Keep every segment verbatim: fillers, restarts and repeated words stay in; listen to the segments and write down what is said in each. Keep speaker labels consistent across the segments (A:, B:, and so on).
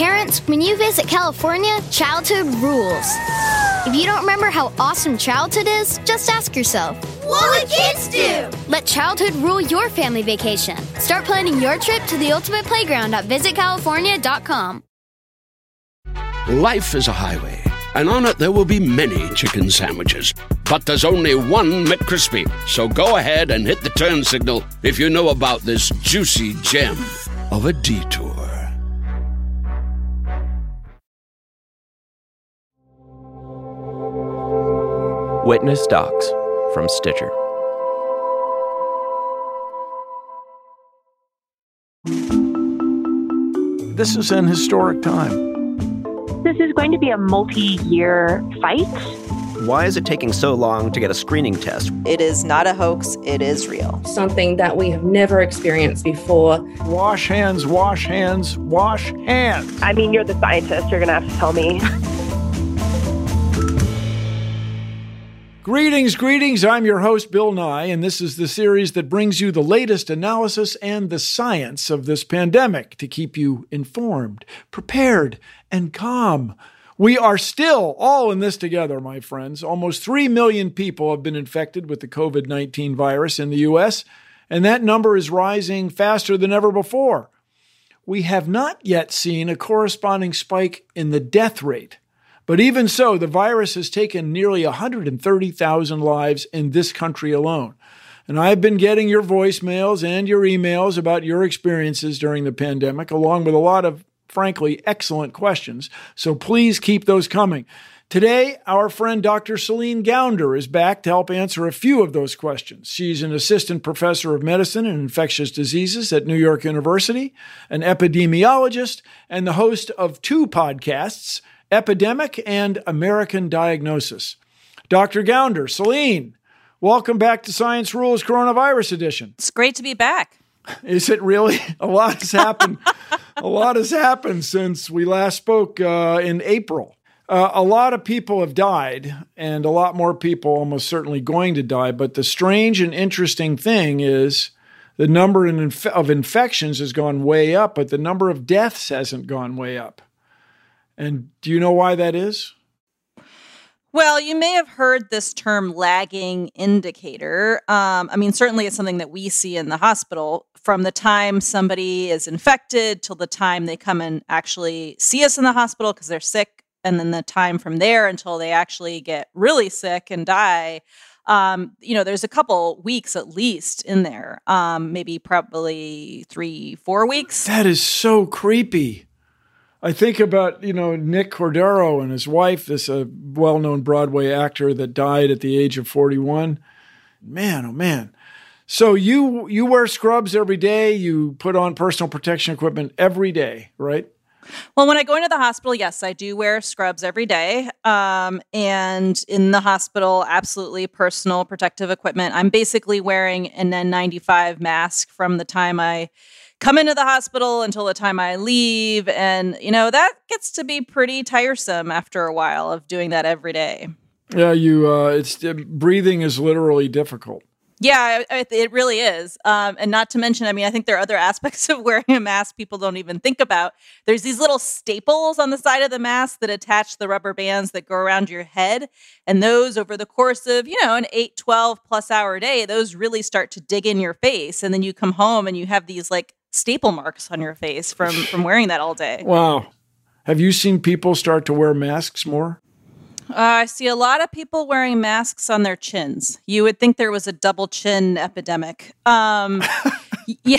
A: Parents, when you visit California, childhood rules. If you don't remember how awesome childhood is, just ask yourself, what would kids do? Let childhood rule your family vacation. Start planning your trip to the ultimate playground at visit california dot com.
B: Life is a highway, and on it there will be many chicken sandwiches. But there's only one McCrispy. So go ahead and hit the turn signal if you know about this juicy gem of a detour.
C: Witness Docs from Stitcher.
D: This is an historic time.
E: This is going to be a multi-year fight.
F: Why is it taking so long to get a screening test?
G: It is not a hoax. It is real.
H: Something that we have never experienced before.
D: Wash hands, wash hands, wash hands.
E: I mean, you're the scientist. You're going to have to tell me.
D: Greetings, greetings. I'm your host, Bill Nye, and this is the series that brings you the latest analysis and the science of this pandemic to keep you informed, prepared, and calm. We are still all in this together, my friends. Almost three million people have been infected with the covid nineteen virus in the U S, and that number is rising faster than ever before. We have not yet seen a corresponding spike in the death rate. But even so, the virus has taken nearly one hundred thirty thousand lives in this country alone. And I've been getting your voicemails and your emails about your experiences during the pandemic, along with a lot of, frankly, excellent questions. So please keep those coming. Today, our friend Doctor Celine Gounder is back to help answer a few of those questions. She's an assistant professor of medicine and infectious diseases at New York University, an epidemiologist, and the host of two podcasts, Epidemic and American Diagnosis. Doctor Gounder, Celine, welcome back to Science Rules Coronavirus Edition.
I: It's great to be back.
D: Is it really? A lot has happened. A lot has happened since we last spoke uh, in April. Uh, a lot of people have died, and a lot more people almost certainly going to die. But the strange and interesting thing is the number in inf- of infections has gone way up, but the number of deaths hasn't gone way up. And do you know why that is?
I: Well, you may have heard this term lagging indicator. Um, I mean, certainly it's something that we see in the hospital from the time somebody is infected till the time they come and actually see us in the hospital because they're sick. And then the time from there until they actually get really sick and die. Um, you know, there's a couple weeks at least in there, um, maybe probably three, four weeks.
D: That is so creepy. I think about, you know, Nick Cordero and his wife, this uh, well-known Broadway actor that died at the age of forty-one. Man, oh man. So you you wear scrubs every day. You put on personal protection equipment every day, right?
I: Well, when I go into the hospital, yes, I do wear scrubs every day. Um, and in the hospital, absolutely personal protective equipment. I'm basically wearing an N ninety-five mask from the time I come into the hospital until the time I leave. And, you know, that gets to be pretty tiresome after a while of doing that every day.
D: Yeah, you, uh, it's uh, breathing is literally difficult.
I: Yeah, it, it really is. Um, and not to mention, I mean, I think there are other aspects of wearing a mask people don't even think about. There's these little staples on the side of the mask that attach the rubber bands that go around your head. And those over the course of, you know, an eight, twelve plus hour day, those really start to dig in your face. And then you come home and you have these like staple marks on your face from, from wearing that all day.
D: Wow. Have you seen people start to wear masks more?
I: Uh, I see a lot of people wearing masks on their chins. You would think there was a double chin epidemic. Um, yeah,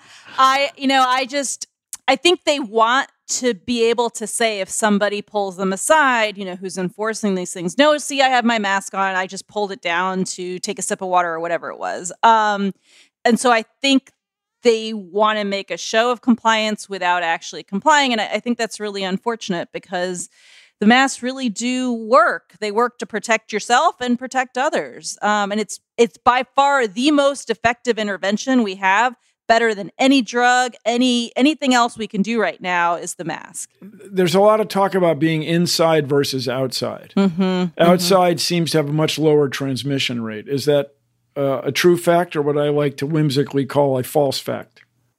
I: I, you know, I just, I think they want to be able to say if somebody pulls them aside, you know, who's enforcing these things. No, see, I have my mask on. I just pulled it down to take a sip of water or whatever it was. Um, and so I think they want to make a show of compliance without actually complying. And I, I think that's really unfortunate because the masks really do work. They work to protect yourself and protect others. Um, and it's it's by far the most effective intervention we have, better than any drug, any anything else we can do right now is the mask.
D: There's a lot of talk about being inside versus outside.
I: Mm-hmm,
D: outside
I: mm-hmm.
D: seems to have a much lower transmission rate. Is that uh, a true fact or what I like to whimsically call a false fact?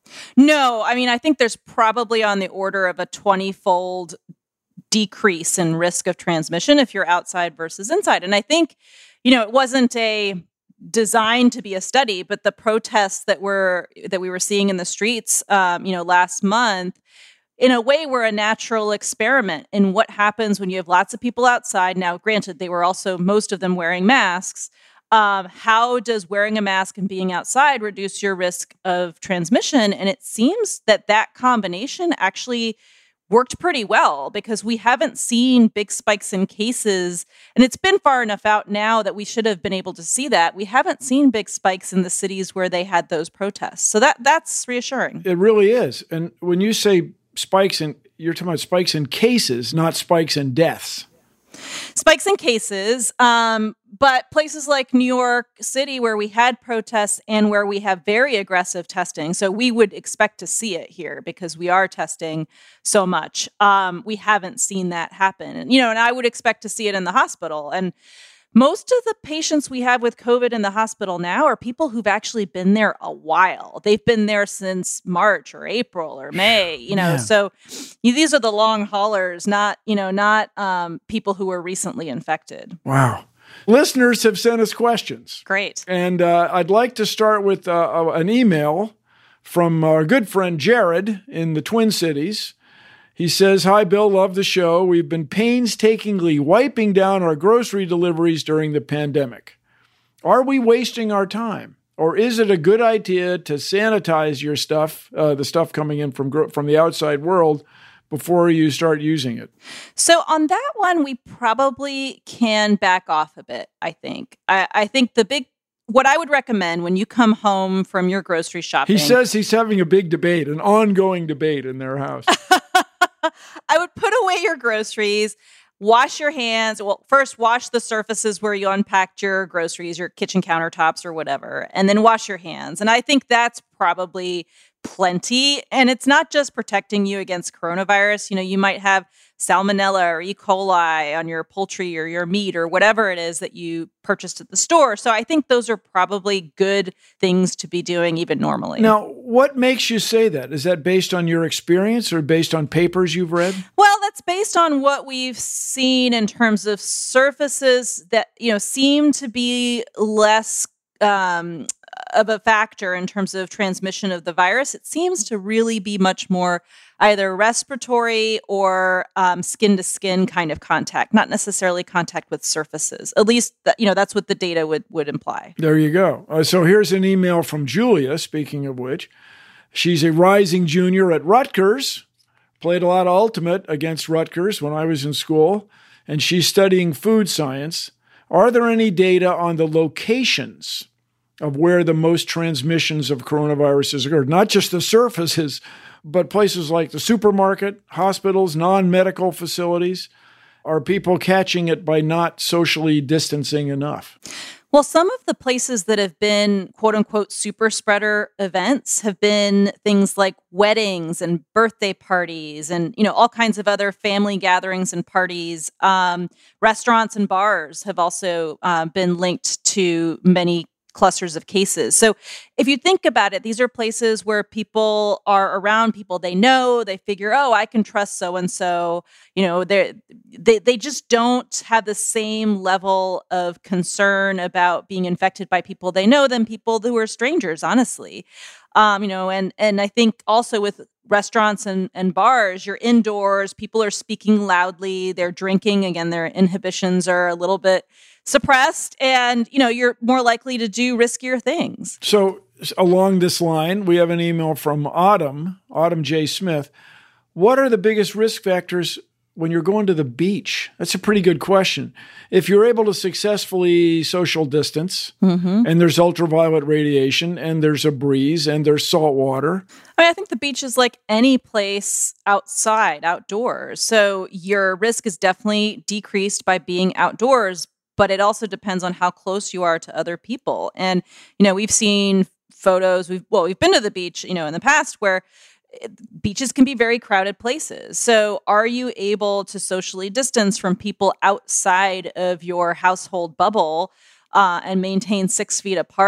I: No, I mean, I think there's probably on the order of a twenty-fold decrease in risk of transmission if you're outside versus inside. And I think, you know, it wasn't a designed to be a study, but the protests that were that we were seeing in the streets, um, you know, last month, in a way, were a natural experiment in what happens when you have lots of people outside. Now, granted, they were also most of them wearing masks. Um, how does wearing a mask and being outside reduce your risk of transmission? And it seems that that combination actually worked pretty well because we haven't seen big spikes in cases. And it's been far enough out now that we should have been able to see that. We haven't seen big spikes in the cities where they had those protests. So that that's reassuring.
D: It really is. And when you say spikes in, you're talking about spikes in cases, not spikes in deaths.
I: Spikes in cases, um, but places like New York City where we had protests and where we have very aggressive testing, so we would expect to see it here because we are testing so much. Um, we haven't seen that happen. And, you know, and I would expect to see it in the hospital. And most of the patients we have with COVID in the hospital now are people who've actually been there a while. They've been there since March or April or May, you know, yeah. so you, these are the long haulers, not, you know, not um, people who were recently infected.
D: Wow. Listeners have sent us questions.
I: Great.
D: And uh, I'd like to start with uh, an email from our good friend Jared in the Twin Cities. He says, "Hi, Bill, love the show. We've been painstakingly wiping down our grocery deliveries during the pandemic. Are we wasting our time? Or is it a good idea to sanitize your stuff, uh, the stuff coming in from gro- from the outside world, before you start using it?"
I: So on that one, we probably can back off a bit, I think. I, I think the big What I would recommend when you come home from your grocery shopping...
D: He says he's having a big debate, an ongoing debate in their house.
I: I would put away your groceries, wash your hands. Well, first wash the surfaces where you unpacked your groceries, your kitchen countertops or whatever, and then wash your hands. And I think that's probably plenty. And it's not just protecting you against coronavirus. You know, you might have salmonella or E. coli on your poultry or your meat or whatever it is that you purchased at the store. So I think those are probably good things to be doing even normally.
D: Now, what makes you say that? Is that based on your experience or based on papers you've read?
I: Well, that's based on what we've seen in terms of surfaces that, you know, seem to be less um, of a factor in terms of transmission of the virus. It seems to really be much more either respiratory or um, skin-to-skin kind of contact, not necessarily contact with surfaces. At least, th- you know, that's what the data would, would imply.
D: There you go. Uh, so here's an email from Julia, speaking of which. She's a rising junior at Rutgers, played a lot of Ultimate against Rutgers when I was in school, and she's studying food science. Are there any data on the locations of where the most transmissions of coronaviruses occurred? Not just the surfaces, but places like the supermarket, hospitals, non-medical facilities. Are people catching it by not socially distancing enough?
I: Well, some of the places that have been quote unquote super spreader events have been things like weddings and birthday parties and, you know, all kinds of other family gatherings and parties. Um, restaurants and bars have also uh, been linked to many clusters of cases. So if you think about it, these are places where people are around people they know. They figure, oh, I can trust so-and-so. You know, they they they just don't have the same level of concern about being infected by people they know than people who are strangers, honestly. Um, you know, and and I think also with restaurants and, and bars, you're indoors, people are speaking loudly, they're drinking. Again, their inhibitions are a little bit suppressed, and, you know, you're more likely to do riskier things.
D: So along this line, we have an email from Autumn, Autumn J. Smith. What are the biggest risk factors when you're going to the beach? That's a pretty good question. If you're able to successfully social distance, mm-hmm. and there's ultraviolet radiation, and there's a breeze, and there's salt water.
I: I mean, I think the beach is like any place outside, outdoors. So your risk is definitely decreased by being outdoors, but it also depends on how close you are to other people. And, you know, we've seen photos, we've, well, we've been to the beach, you know, in the past where beaches can be very crowded places. So are you able to socially distance from people outside of your household bubble uh, and maintain six feet apart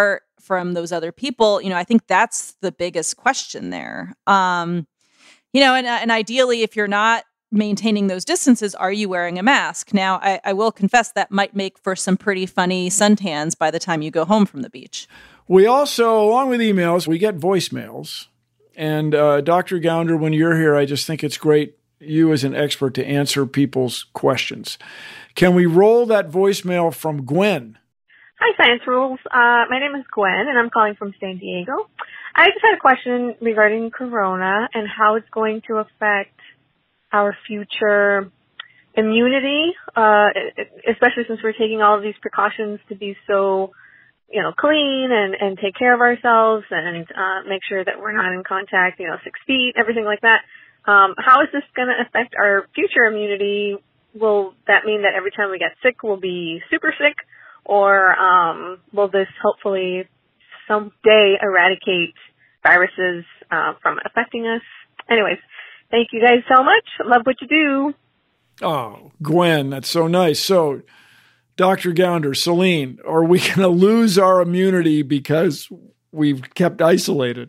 I: from those other people, you know, I think that's the biggest question there. Um, you know, and, and ideally, if you're not maintaining those distances, are you wearing a mask? Now, I, I will confess that might make for some pretty funny suntans by the time you go home from the beach.
D: We also, along with emails, we get voicemails. And uh, Doctor Gounder, when you're here, I just think it's great, you as an expert, to answer people's questions. Can we roll that voicemail from Gwen?
E: Hi, Science Rules. Uh, my name is Gwen, and I'm calling from San Diego. I just had a question regarding Corona and how it's going to affect our future immunity, uh, especially since we're taking all of these precautions to be so, you know, clean and, and take care of ourselves and uh, make sure that we're not in contact, you know, six feet, everything like that. Um, how is this going to affect our future immunity? Will that mean that every time we get sick, we'll be super sick? Or um, will this hopefully someday eradicate viruses uh, from affecting us? Anyways, thank you guys so much. Love what you do.
D: Oh, Gwen, that's so nice. So, Doctor Gounder, Celine, are we going to lose our immunity because we've kept isolated?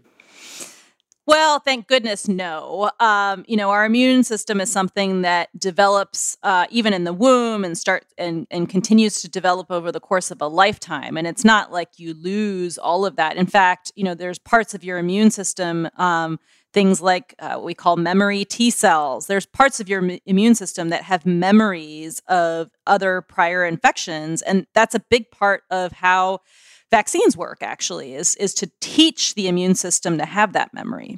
I: Well, thank goodness, no. Um, you know, our immune system is something that develops uh, even in the womb and start and, and continues to develop over the course of a lifetime. And it's not like you lose all of that. In fact, you know, there's parts of your immune system, um, things like uh, what we call memory T cells. There's parts of your m- immune system that have memories of other prior infections. And that's a big part of how vaccines work, actually, is, is to teach the immune system to have that memory.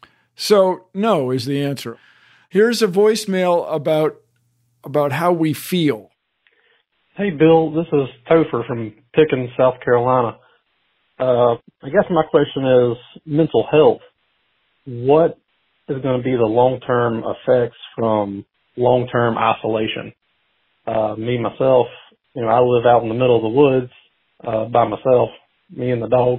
D: So, no is the answer. Here's a voicemail about about how we feel.
J: Hey, Bill, this is Topher from Pickens, South Carolina. Uh, I guess my question is mental health. What is going to be the long-term effects from long-term isolation? Uh, me, myself, you know, I live out in the middle of the woods uh, by myself, me and the dog.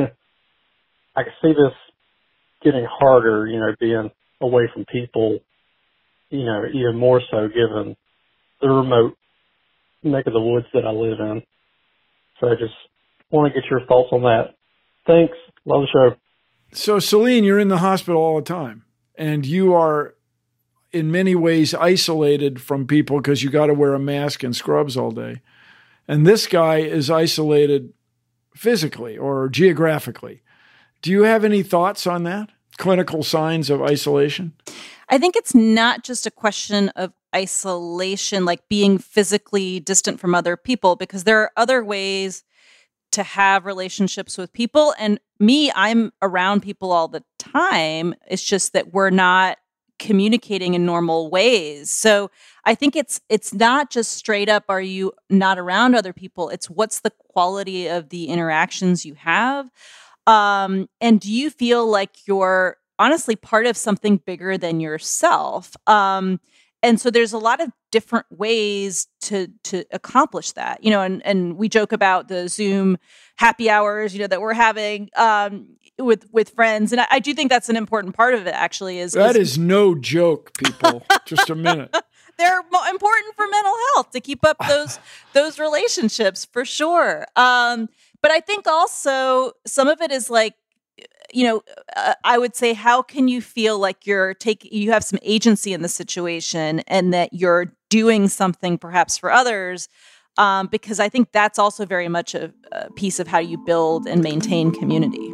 J: I can see this getting harder, you know, being away from people, you know, even more so given the remote neck of the woods that I live in. So I just want to get your thoughts on that. Thanks. Love the show.
D: So, Celine, you're in the hospital all the time, and you are in many ways isolated from people because you got to wear a mask and scrubs all day. And this guy is isolated physically or geographically. Do you have any thoughts on that? Clinical signs of isolation?
I: I think it's not just a question of isolation, like being physically distant from other people, because there are other ways to have relationships with people. And me, I'm around people all the time. It's just that we're not communicating in normal ways. So I think it's it's not just straight up, are you not around other people? It's what's the quality of the interactions you have? Um, and do you feel like you're honestly part of something bigger than yourself? Um, and so there's a lot of different ways to to accomplish that, you know, and, and we joke about the Zoom happy hours, you know, that we're having um, with with friends. And I, I do think that's an important part of it, actually. Is
D: That
I: is,
D: is no joke, people. Just a minute.
I: They're mo- important for mental health to keep up those those relationships, for sure. Um, but I think also some of it is like, you know, uh, I would say, how can you feel like you're taking, you have some agency in the situation and that you're doing something perhaps for others? Um, because I think that's also very much a, a piece of how you build and maintain community.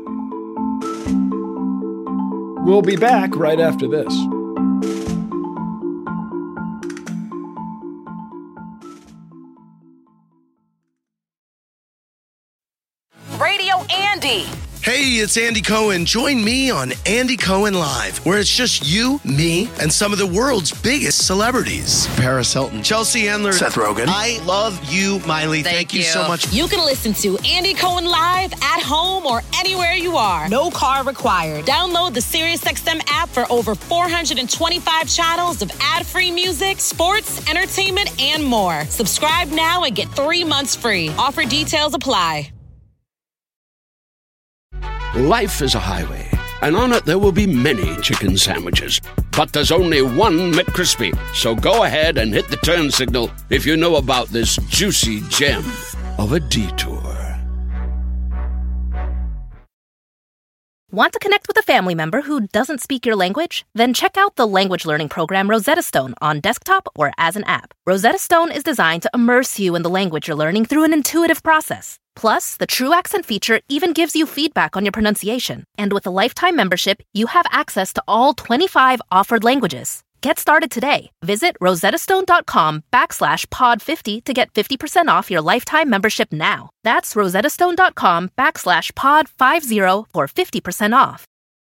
D: We'll be back right after this.
K: Radio Andy.
L: Hey, it's Andy Cohen. Join me on Andy Cohen Live, where it's just you, me, and some of the world's biggest celebrities. Paris Hilton, Chelsea Handler, Seth Rogen. I love you, Miley. Thank, Thank you. you so much.
K: You can listen to Andy Cohen Live at home or anywhere you are. No car required. Download the SiriusXM app for over four hundred twenty-five channels of ad-free music, sports, entertainment, and more. Subscribe now and get three months free. Offer details apply.
B: Life is a highway, and on it there will be many chicken sandwiches. But there's only one McCrispy. So go ahead and hit the turn signal if you know about this juicy gem of a detour.
M: Want to connect with a family member who doesn't speak your language? Then check out the language learning program Rosetta Stone on desktop or as an app. Rosetta Stone is designed to immerse you in the language you're learning through an intuitive process. Plus, the True Accent feature even gives you feedback on your pronunciation. And with a lifetime membership, you have access to all twenty-five offered languages. Get started today. Visit rosettastone.com backslash pod 50 to get fifty percent off your lifetime membership now. That's rosettastone.com backslash pod 50 for fifty percent off.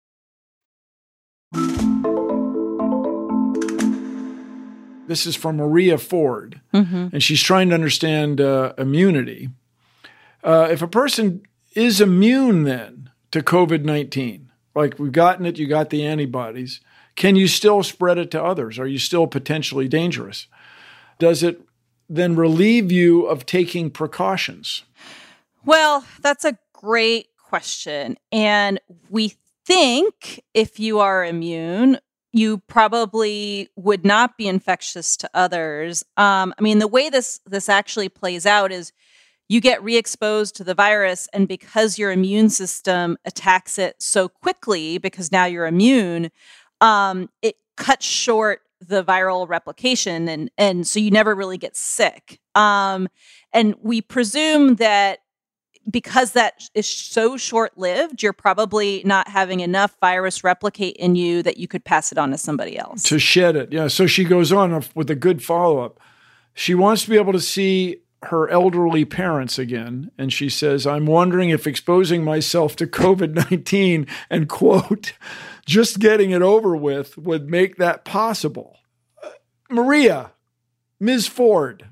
D: This is from Maria Ford,
I: mm-hmm.
D: and she's trying to understand uh, immunity. Uh, if a person is immune then to COVID nineteen, like we've gotten it, you got the antibodies, can you still spread it to others? Are you still potentially dangerous? Does it then relieve you of taking precautions?
I: Well, that's a great question. And we think if you are immune, you probably would not be infectious to others. Um, I mean, the way this this actually plays out is you get re-exposed to the virus, and because your immune system attacks it so quickly, because now you're immune, um, it cuts short the viral replication, and and so you never really get sick. Um, and we presume that because that is so short-lived, you're probably not having enough virus replicate in you that you could pass it on to somebody else.
D: To shed it, yeah. So she goes on with a good follow-up. She wants to be able to see her elderly parents again, and she says, I'm wondering if exposing myself to COVID nineteen and, quote, just getting it over with would make that possible. Uh, Maria, Miz Ford,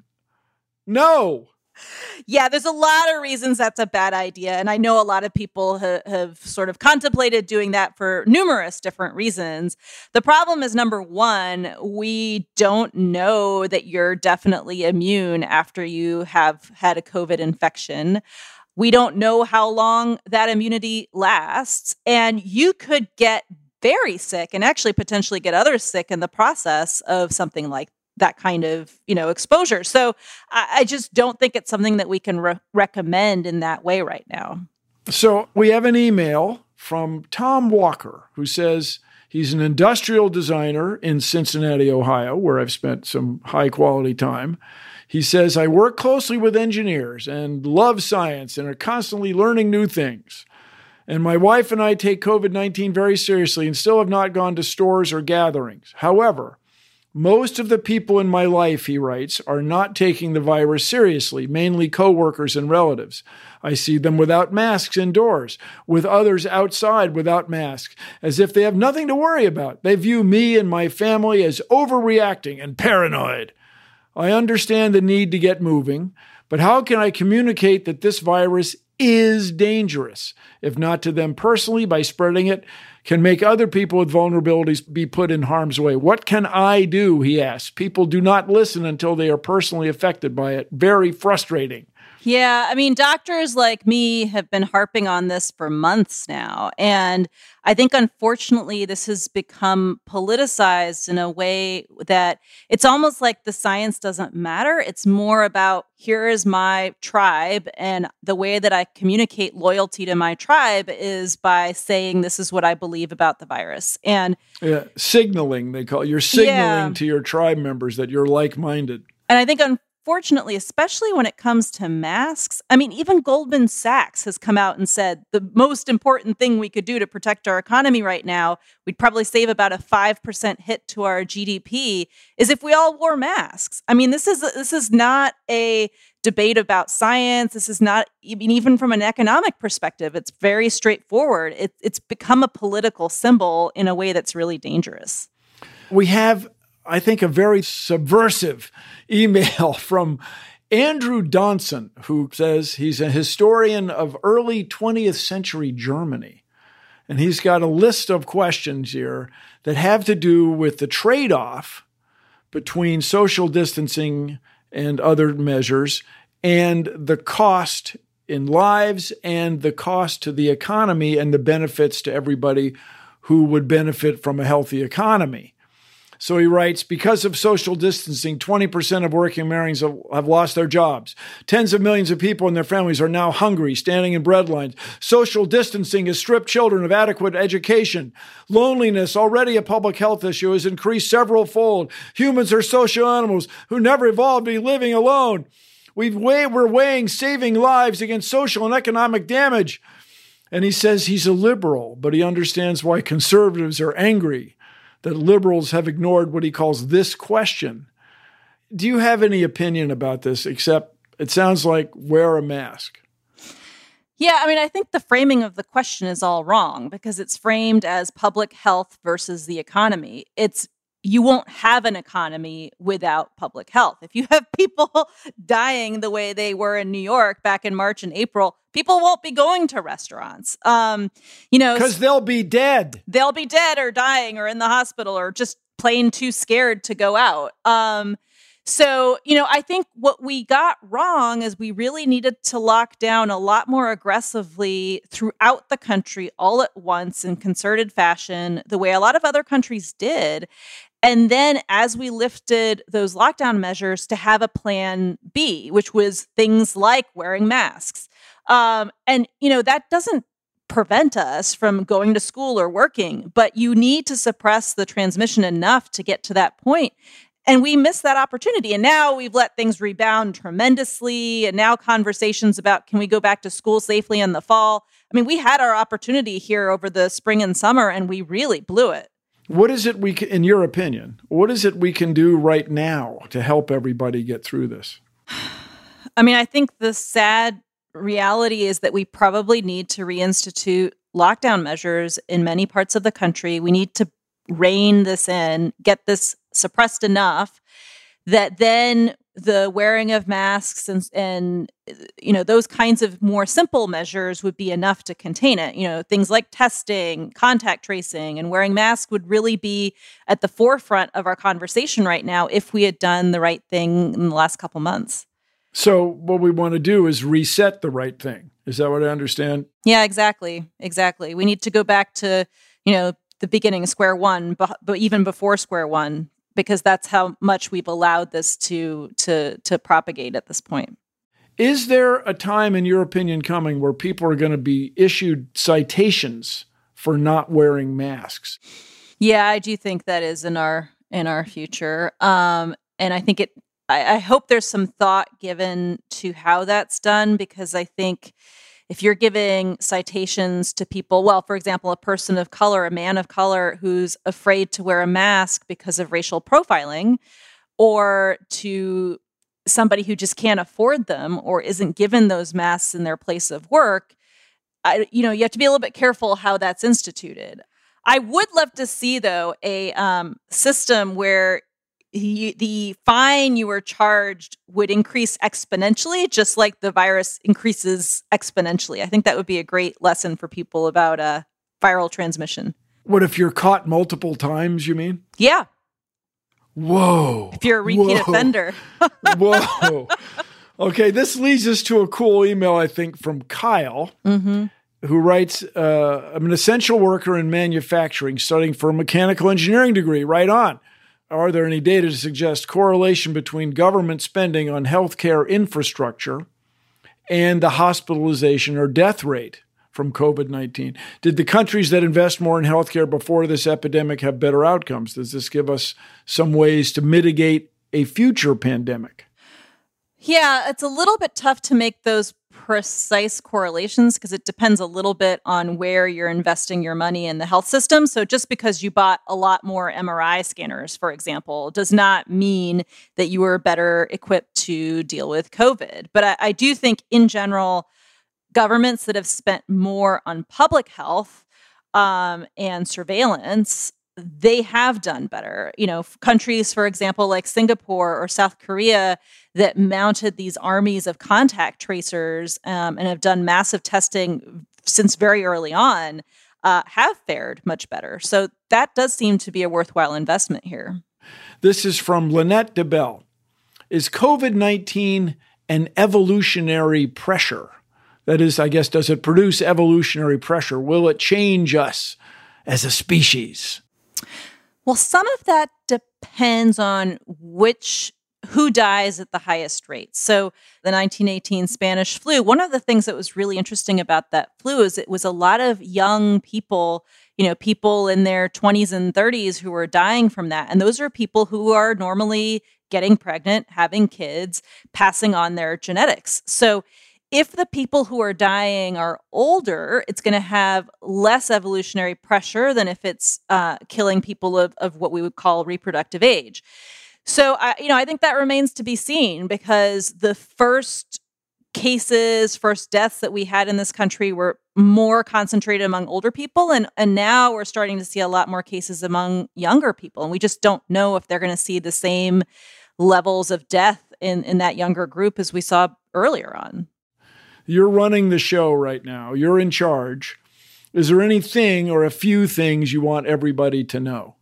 D: no.
I: Yeah, there's a lot of reasons that's a bad idea. And I know a lot of people ha- have sort of contemplated doing that for numerous different reasons. The problem is, number one, we don't know that you're definitely immune after you have had a COVID infection. We don't know how long that immunity lasts. And you could get very sick and actually potentially get others sick in the process of something like that kind of, you know, exposure. So I, I just don't think it's something that we can re- recommend in that way right now.
D: So we have an email from Tom Walker, who says he's an industrial designer in Cincinnati, Ohio, where I've spent some high quality time. He says, I work closely with engineers and love science and are constantly learning new things. And my wife and I take COVID nineteen very seriously and still have not gone to stores or gatherings. However, most of the people in my life, he writes, are not taking the virus seriously, mainly coworkers and relatives. I see them without masks indoors, with others outside without masks, as if they have nothing to worry about. They view me and my family as overreacting and paranoid. I understand the need to get moving, but how can I communicate that this virus is dangerous, if not to them personally by spreading it, can make other people with vulnerabilities be put in harm's way? What can I do, he asks. People do not listen until they are personally affected by it. Very frustrating.
I: Yeah, I mean, doctors like me have been harping on this for months now. And I think, unfortunately, this has become politicized in a way that it's almost like the science doesn't matter. It's more about, here is my tribe, and the way that I communicate loyalty to my tribe is by saying this is what I believe about the virus. And
D: yeah, signaling, they call it. You're signaling
I: yeah.
D: to your tribe members that you're like-minded.
I: And I think, unfortunately, especially when it comes to masks, I mean, even Goldman Sachs has come out and said the most important thing we could do to protect our economy right now, we'd probably save about a five percent hit to our G D P, is if we all wore masks. I mean, this is this is not a debate about science. This is not, I mean, even from an economic perspective, it's very straightforward. It, it's become a political symbol in a way that's really dangerous.
D: We have, I think, a very subversive email from Andrew Donson, who says he's a historian of early twentieth century Germany. And he's got a list of questions here that have to do with the trade-off between social distancing and other measures and the cost in lives and the cost to the economy and the benefits to everybody who would benefit from a healthy economy. So he writes, because of social distancing, twenty percent of working Americans have, have lost their jobs. Tens of millions of people and their families are now hungry, standing in bread lines. Social distancing has stripped children of adequate education. Loneliness, already a public health issue, has increased several fold. Humans are social animals who never evolved to be living alone. We've weigh, we're weighing saving lives against social and economic damage. And he says he's a liberal, but he understands why conservatives are angry that liberals have ignored what he calls this question. Do you have any opinion about this, except it sounds like wear a mask?
I: Yeah, I mean, I think the framing of the question is all wrong because it's framed as public health versus the economy. It's you won't have an economy without public health. If you have people dying the way they were in New York back in March and April, people won't be going to restaurants. Um, you know,
D: because they'll be dead.
I: They'll be dead or dying or in the hospital or just plain too scared to go out. Um, so, you know, I think what we got wrong is we really needed to lock down a lot more aggressively throughout the country all at once in concerted fashion, the way a lot of other countries did. And then as we lifted those lockdown measures to have a plan B, which was things like wearing masks. Um, and, you know, that doesn't prevent us from going to school or working, but you need to suppress the transmission enough to get to that point. And we missed that opportunity. And now we've let things rebound tremendously. And now conversations about can we go back to school safely in the fall? I mean, we had our opportunity here over the spring and summer, and we really blew it.
D: What is it we can, in your opinion, what is it we can do right now to help everybody get through this?
I: I mean, I think the sad reality is that we probably need to reinstitute lockdown measures in many parts of the country. We need to rein this in, get this suppressed enough that then the wearing of masks and, and, you know, those kinds of more simple measures would be enough to contain it. You know, things like testing, contact tracing, and wearing masks would really be at the forefront of our conversation right now if we had done the right thing in the last couple months.
D: So what we want to do is reset the right thing. Is that what I understand?
I: Yeah, exactly. Exactly. We need to go back to, you know, the beginning, square one, but, but even before square one, because that's how much we've allowed this to to to propagate at this point.
D: Is there a time, in your opinion, coming where people are going to be issued citations for not wearing masks?
I: Yeah, I do think that is in our in our future, um, and I think it. I, I hope there's some thought given to how that's done, because I think if you're giving citations to people, well, for example, a person of color, a man of color who's afraid to wear a mask because of racial profiling, or to somebody who just can't afford them or isn't given those masks in their place of work, I, you know, you have to be a little bit careful how that's instituted. I would love to see, though, a um, system where He, the fine you were charged would increase exponentially, just like the virus increases exponentially. I think that would be a great lesson for people about uh, viral transmission.
D: What if you're caught multiple times, you mean?
I: Yeah.
D: Whoa.
I: If you're a repeat
D: Whoa.
I: offender.
D: Whoa. Okay, this leads us to a cool email, I think, from Kyle,
I: mm-hmm.
D: who writes, uh, I'm an essential worker in manufacturing, studying for a mechanical engineering degree. Right on. Are there any data to suggest correlation between government spending on healthcare infrastructure and the hospitalization or death rate from COVID nineteen? Did the countries that invest more in healthcare before this epidemic have better outcomes? Does this give us some ways to mitigate a future pandemic?
I: Yeah, it's a little bit tough to make those precise correlations because it depends a little bit on where you're investing your money in the health system. So just because you bought a lot more M R I scanners, for example, does not mean that you are better equipped to deal with COVID. But I, I do think in general, governments that have spent more on public health um, and surveillance, they have done better. You know, countries, for example, like Singapore or South Korea that mounted these armies of contact tracers um, and have done massive testing since very early on, uh, have fared much better. So that does seem to be a worthwhile investment here.
D: This is from Lynette DeBell. Is COVID nineteen an evolutionary pressure? That is, I guess, does it produce evolutionary pressure? Will it change us as a species?
I: Well, some of that depends on which who dies at the highest rate. So the nineteen eighteen Spanish flu, one of the things that was really interesting about that flu is it was a lot of young people, you know, people in their twenties and thirties who were dying from that. And those are people who are normally getting pregnant, having kids, passing on their genetics. So if the people who are dying are older, it's going to have less evolutionary pressure than if it's uh, killing people of, of what we would call reproductive age. So, I, you know, I think that remains to be seen because the first cases, first deaths that we had in this country were more concentrated among older people. And, and now we're starting to see a lot more cases among younger people. And we just don't know if they're going to see the same levels of death in, in that younger group as we saw earlier on.
D: You're running the show right now. You're in charge. Is there anything or a few things you want everybody to know?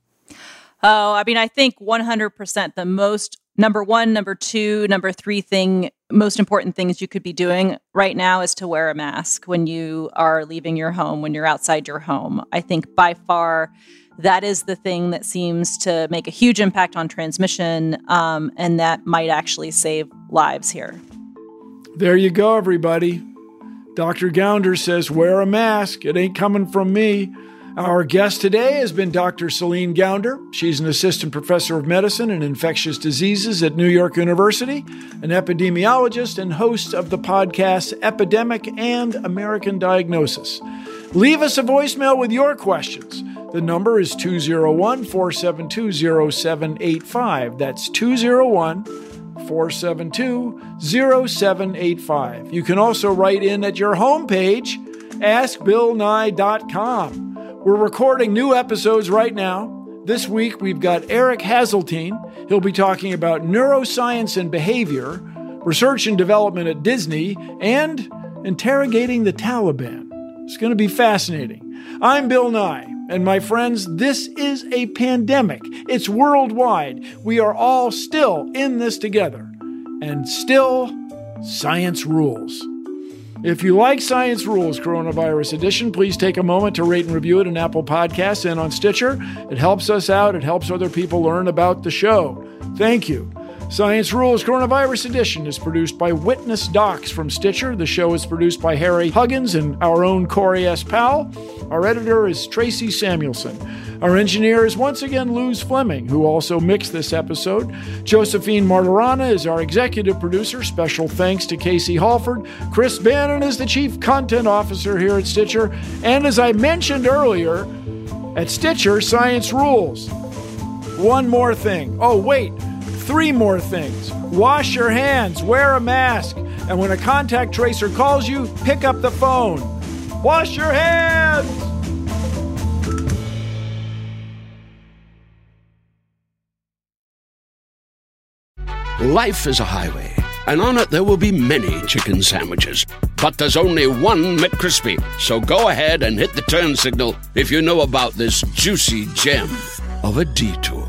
I: Oh, I mean, I think one hundred percent the most number one, number two, number three thing, most important things you could be doing right now is to wear a mask when you are leaving your home, when you're outside your home. I think by far that is the thing that seems to make a huge impact on transmission, um, and that might actually save lives here.
D: There you go, everybody. Doctor Gounder says, wear a mask. It ain't coming from me. Our guest today has been Doctor Celine Gounder. She's an assistant professor of medicine and infectious diseases at New York University, an epidemiologist and host of the podcasts Epidemic and American Diagnosis. Leave us a voicemail with your questions. The number is two oh one, four seven two, oh seven eight five. That's two oh one, four seven two, oh seven eight five. You can also write in at your homepage, ask bill nye dot com. We're recording new episodes right now. This week, we've got Eric Hazeltine. He'll be talking about neuroscience and behavior, research and development at Disney, and interrogating the Taliban. It's going to be fascinating. I'm Bill Nye, and my friends, this is a pandemic. It's worldwide. We are all still in this together. And still, science rules. If you like Science Rules Coronavirus Edition, please take a moment to rate and review it on Apple Podcasts and on Stitcher. It helps us out. It helps other people learn about the show. Thank you. Science Rules Coronavirus Edition is produced by Witness Docs from Stitcher. The show is produced by Harry Huggins and our own Corey S. Powell. Our editor is Tracy Samuelson. Our engineer is once again Luz Fleming, who also mixed this episode. Josephine Martirana is our executive producer. Special thanks to Casey Halford. Chris Bannon is the chief content officer here at Stitcher. And as I mentioned earlier, at Stitcher, Science Rules. One more thing. Oh, wait. Three more things. Wash your hands, wear a mask, and when a contact tracer calls you, pick up the phone. Wash your hands!
B: Life is a highway, and on it there will be many chicken sandwiches. But there's only one McCrispy, so go ahead and hit the turn signal if you know about this juicy gem of a detour.